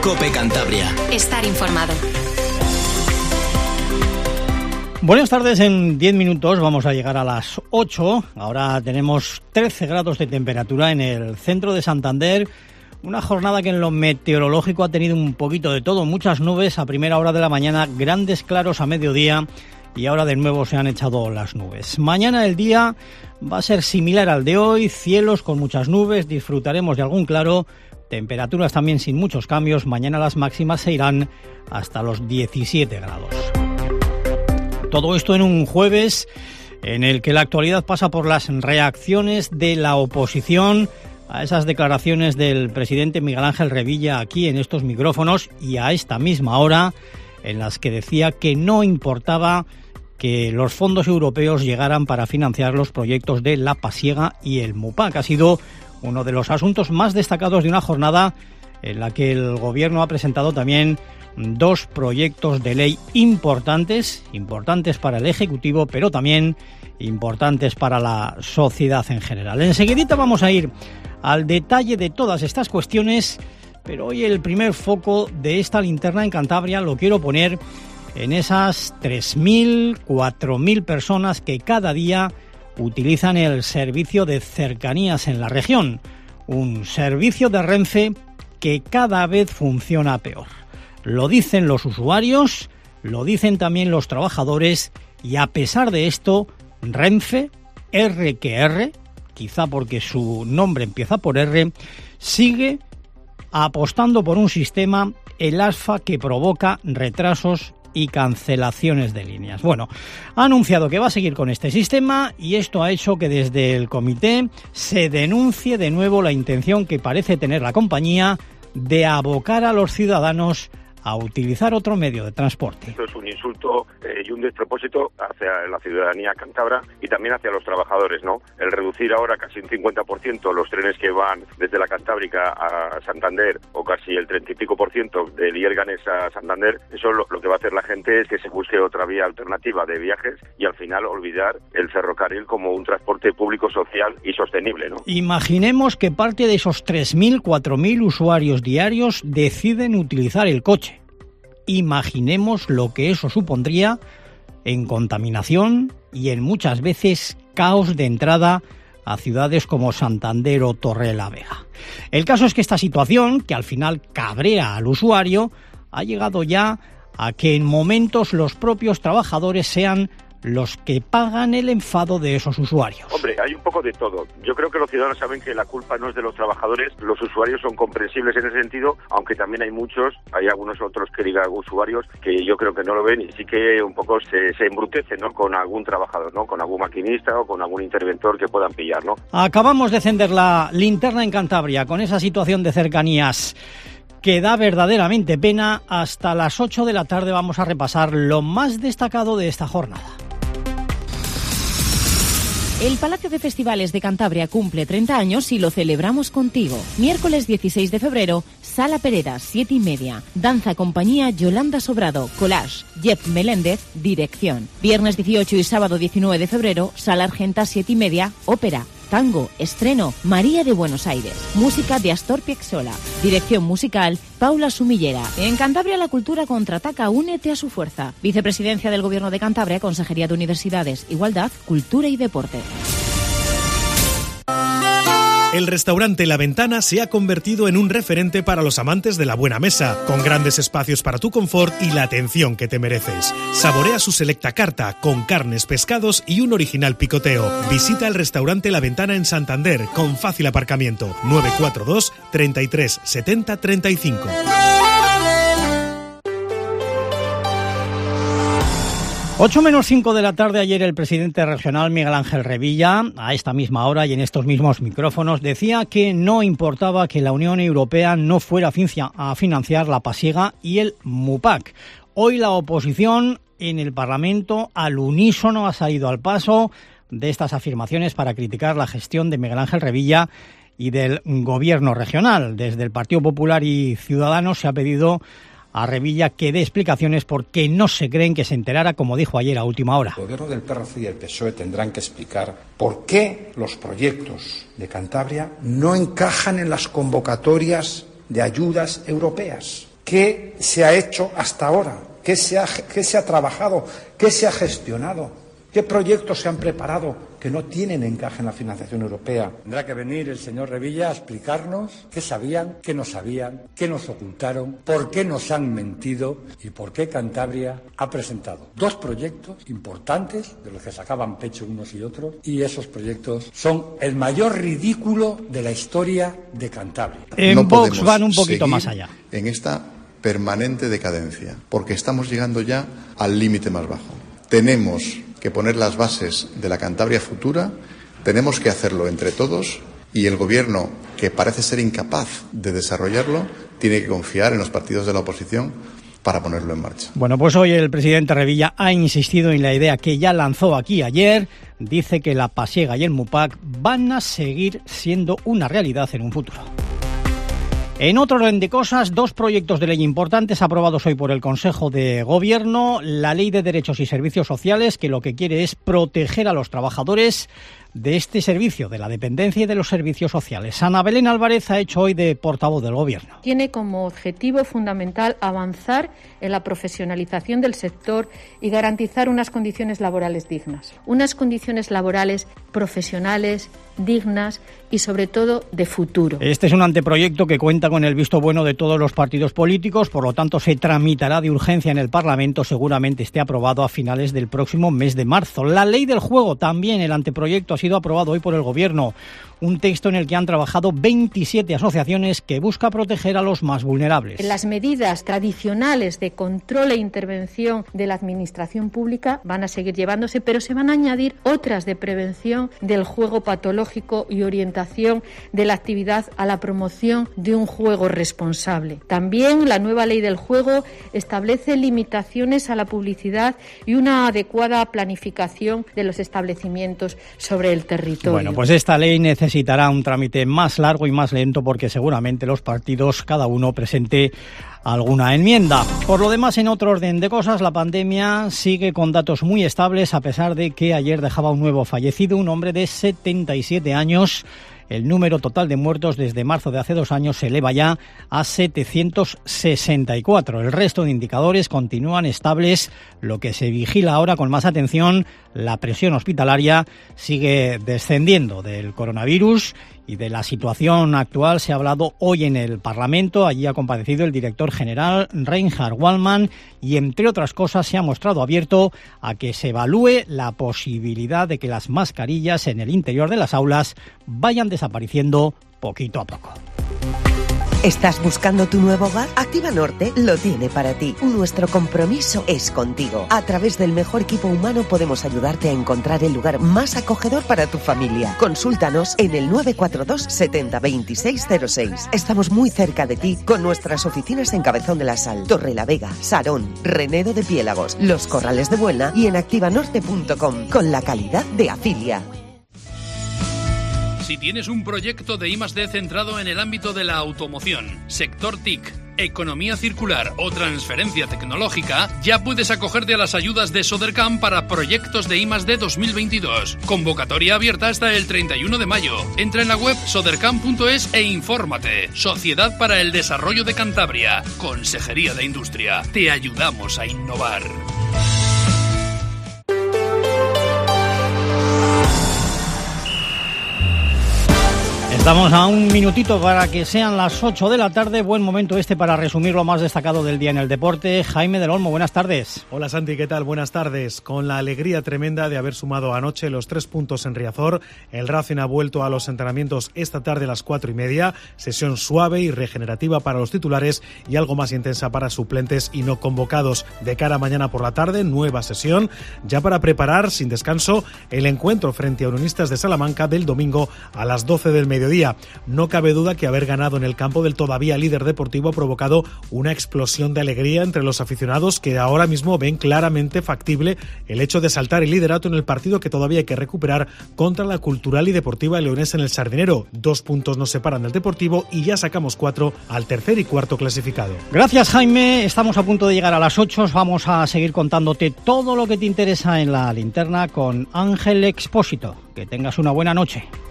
COPE Cantabria. Estar informado. Buenas tardes, en 10 minutos vamos a llegar a las 8. Ahora tenemos 13 grados de temperatura en el centro de Santander. Una jornada que en lo meteorológico ha tenido un poquito de todo. Muchas nubes a primera hora de la mañana, grandes claros a mediodía y ahora de nuevo se han echado las nubes. Mañana el día va a ser similar al de hoy, cielos con muchas nubes, disfrutaremos de algún claro, temperaturas también sin muchos cambios. Mañana las máximas se irán hasta los 17 grados. Todo esto en un jueves en el que la actualidad pasa por las reacciones de la oposición a esas declaraciones del presidente Miguel Ángel Revilla aquí en estos micrófonos y a esta misma hora en las que decía que no importaba que los fondos europeos llegaran para financiar los proyectos de La Pasiega y el MUPAC. Ha sido uno de los asuntos más destacados de una jornada en la que el Gobierno ha presentado también dos proyectos de ley importantes para el Ejecutivo, pero también importantes para la sociedad en general. Enseguidita vamos a ir al detalle de todas estas cuestiones, pero hoy el primer foco de esta linterna en Cantabria lo quiero poner en esas 3.000, 4.000 personas que cada día utilizan el servicio de cercanías en la región, un servicio de Renfe que cada vez funciona peor. Lo dicen los usuarios, lo dicen también los trabajadores y a pesar de esto, Renfe, quizá porque su nombre empieza por R, sigue apostando por un sistema, el ASFA, que provoca retrasos y cancelaciones de líneas. Bueno, ha anunciado que va a seguir con este sistema y esto ha hecho que desde el comité se denuncie de nuevo la intención que parece tener la compañía de abocar a los ciudadanos a utilizar otro medio de transporte. Esto es un insulto y un despropósito hacia la ciudadanía cántabra y también hacia los trabajadores, ¿no? El reducir ahora casi un 50% los trenes que van desde la Cantábrica a Santander o casi el 30 y pico % de Lierganes a Santander, eso lo que va a hacer la gente es que se busque otra vía alternativa de viajes y al final olvidar el ferrocarril como un transporte público, social y sostenible, ¿no? Imaginemos que parte de esos 3.000, 4.000 usuarios diarios deciden utilizar el coche. Imaginemos lo que eso supondría en contaminación y en muchas veces caos de entrada a ciudades como Santander o Torrelavega. El caso es que esta situación, que al final cabrea al usuario, ha llegado ya a que en momentos los propios trabajadores sean los que pagan el enfado de esos usuarios. Hombre, hay un poco de todo. Yo creo que los ciudadanos saben que la culpa no es de los trabajadores, los usuarios son comprensibles en ese sentido, aunque también hay algunos otros que digan usuarios que yo creo que no lo ven y sí que un poco se embrutecen, ¿no?, con algún trabajador, ¿no?, con algún maquinista o con algún interventor que puedan pillar, ¿no? Acabamos de encender la linterna en Cantabria con esa situación de cercanías que da verdaderamente pena. Hasta las 8 de la tarde vamos a repasar lo más destacado de esta jornada. El Palacio de Festivales de Cantabria cumple 30 años y lo celebramos contigo. Miércoles 16 de febrero, Sala Pereda, 7:30. Danza compañía Yolanda Sobrado, collage, Jeff Meléndez, dirección. Viernes 18 y sábado 19 de febrero, Sala Argenta, 7:30, ópera, tango, estreno, María de Buenos Aires. Música de Astor Piazzolla. Dirección musical, Paula Sumillera. En Cantabria la cultura contraataca, únete a su fuerza. Vicepresidencia del Gobierno de Cantabria, Consejería de Universidades, Igualdad, Cultura y Deporte. El restaurante La Ventana se ha convertido en un referente para los amantes de la buena mesa, con grandes espacios para tu confort y la atención que te mereces. Saborea su selecta carta, con carnes, pescados y un original picoteo. Visita el restaurante La Ventana en Santander, con fácil aparcamiento. 942 33 70 35. 8:05 de la tarde, ayer el presidente regional Miguel Ángel Revilla, a esta misma hora y en estos mismos micrófonos, decía que no importaba que la Unión Europea no fuera a financiar La Pasiega y el MUPAC. Hoy la oposición en el Parlamento al unísono ha salido al paso de estas afirmaciones para criticar la gestión de Miguel Ángel Revilla y del gobierno regional. Desde el Partido Popular y Ciudadanos se ha pedido a Revilla que dé explicaciones porque no se creen que se enterara, como dijo ayer a última hora. El gobierno del PRC y el PSOE tendrán que explicar por qué los proyectos de Cantabria no encajan en las convocatorias de ayudas europeas. ¿Qué se ha hecho hasta ahora? ¿Qué se ha trabajado? ¿Qué se ha gestionado? ¿Qué proyectos se han preparado que no tienen encaje en la financiación europea? Tendrá que venir el señor Revilla a explicarnos qué sabían, qué no sabían, qué nos ocultaron, por qué nos han mentido y por qué Cantabria ha presentado 2 proyectos importantes de los que sacaban pecho unos y otros, y esos proyectos son el mayor ridículo de la historia de Cantabria. En Vox van un poquito más allá. En esta permanente decadencia, porque estamos llegando ya al límite más bajo. Tenemos que poner las bases de la Cantabria futura, tenemos que hacerlo entre todos, y el Gobierno, que parece ser incapaz de desarrollarlo, tiene que confiar en los partidos de la oposición para ponerlo en marcha. Bueno, pues hoy el presidente Revilla ha insistido en la idea que ya lanzó aquí ayer. Dice que la Pasiega y el MUPAC van a seguir siendo una realidad en un futuro. En otro orden de cosas, 2 proyectos de ley importantes aprobados hoy por el Consejo de Gobierno. La Ley de Derechos y Servicios Sociales, que lo que quiere es proteger a los trabajadores de este servicio, de la dependencia y de los servicios sociales. Ana Belén Álvarez ha hecho hoy de portavoz del Gobierno. Tiene como objetivo fundamental avanzar en la profesionalización del sector y garantizar unas condiciones laborales dignas. Unas condiciones laborales profesionales, dignas y sobre todo de futuro. Este es un anteproyecto que cuenta con el visto bueno de todos los partidos políticos, por lo tanto se tramitará de urgencia en el Parlamento, seguramente esté aprobado a finales del próximo mes de marzo. La ley del juego, también el anteproyecto ha sido aprobado hoy por el Gobierno, un texto en el que han trabajado 27 asociaciones que busca proteger a los más vulnerables. Las medidas tradicionales de control e intervención de la Administración pública van a seguir llevándose, pero se van a añadir otras de prevención del juego patológico y orientación de la actividad a la promoción de un juego responsable. También la nueva ley del juego establece limitaciones a la publicidad y una adecuada planificación de los establecimientos sobre el territorio. Bueno, pues esta ley necesitará un trámite más largo y más lento porque seguramente los partidos, cada uno presente alguna enmienda. Por lo demás, en otro orden de cosas, la pandemia sigue con datos muy estables a pesar de que ayer dejaba un nuevo fallecido, un hombre de 77 años. El número total de muertos desde marzo de hace 2 años se eleva ya a 764. El resto de indicadores continúan estables. Lo que se vigila ahora con más atención, la presión hospitalaria sigue descendiendo del coronavirus y de la situación actual se ha hablado hoy en el Parlamento. Allí ha comparecido el director general Reinhard Wallmann y, entre otras cosas, se ha mostrado abierto a que se evalúe la posibilidad de que las mascarillas en el interior de las aulas vayan desapareciendo poquito a poco. ¿Estás buscando tu nuevo hogar? Activa Norte lo tiene para ti. Nuestro compromiso es contigo. A través del mejor equipo humano podemos ayudarte a encontrar el lugar más acogedor para tu familia. Consúltanos en el 942 70 26 06. Estamos muy cerca de ti con nuestras oficinas en Cabezón de la Sal, Torrelavega, Sarón, Renedo de Piélagos, Los Corrales de Buelna y en activanorte.com con la calidad de Afilia. Si tienes un proyecto de I+D centrado en el ámbito de la automoción, sector TIC, economía circular o transferencia tecnológica, ya puedes acogerte a las ayudas de Sodercam para proyectos de I+D 2022. Convocatoria abierta hasta el 31 de mayo. Entra en la web sodercam.es e infórmate. Sociedad para el Desarrollo de Cantabria. Consejería de Industria. Te ayudamos a innovar. Estamos a un minutito para que sean las 8 de la tarde. Buen momento este para resumir lo más destacado del día en el deporte. Jaime del Olmo, buenas tardes. Hola Santi, ¿qué tal? Buenas tardes. Con la alegría tremenda de haber sumado anoche los 3 puntos en Riazor, el Racing ha vuelto a los entrenamientos esta tarde a las 4:30. Sesión suave y regenerativa para los titulares y algo más intensa para suplentes y no convocados. De cara a mañana por la tarde, nueva sesión, ya para preparar sin descanso el encuentro frente a Unionistas de Salamanca del domingo a las 12 del mediodía. No cabe duda que haber ganado en el campo del todavía líder deportivo ha provocado una explosión de alegría entre los aficionados que ahora mismo ven claramente factible el hecho de saltar el liderato en el partido que todavía hay que recuperar contra la Cultural y Deportiva Leonesa en el Sardinero. 2 puntos nos separan del Deportivo y ya sacamos 4 al tercer y cuarto clasificado. Gracias, Jaime. Estamos a punto de llegar a las 8. Vamos a seguir contándote todo lo que te interesa en la linterna con Ángel Expósito. Que tengas una buena noche.